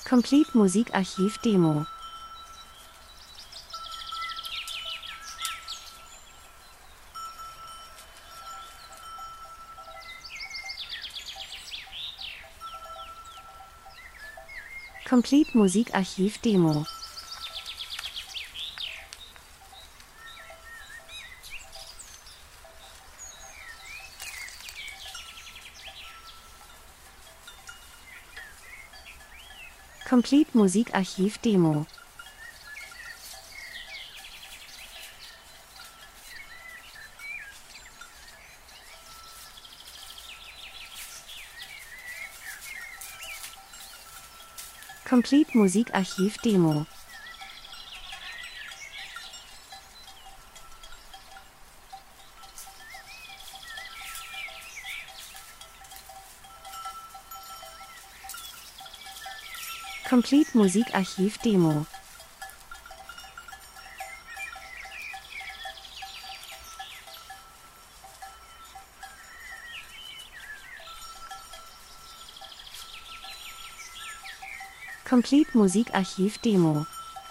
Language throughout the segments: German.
Complete Musikarchiv Demo. Complete Musikarchiv Demo. Complete Musikarchiv Demo. Complete Musikarchiv Demo. Complete Musikarchiv Demo. Complete Musikarchiv Demo.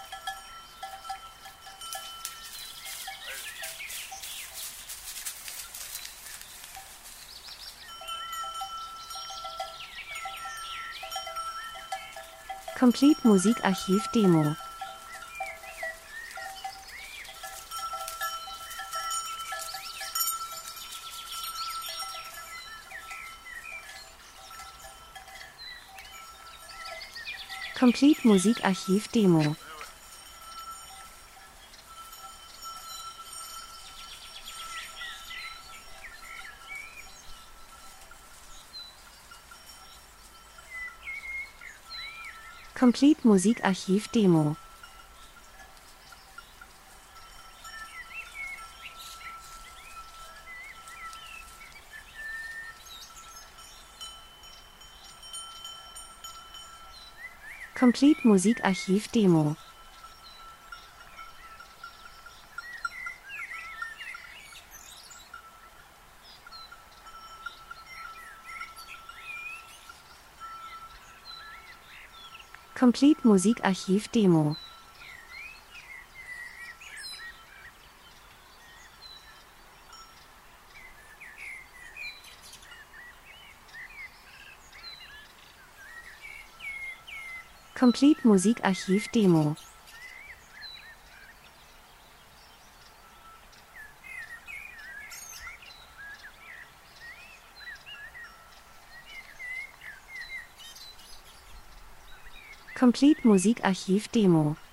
Complete Musikarchiv Demo. Complete Musikarchiv Demo. Complete Musikarchiv Demo. Complete Musikarchiv Demo. Complete Musikarchiv Demo. Complete Musikarchiv Demo. Complete Musikarchiv Demo.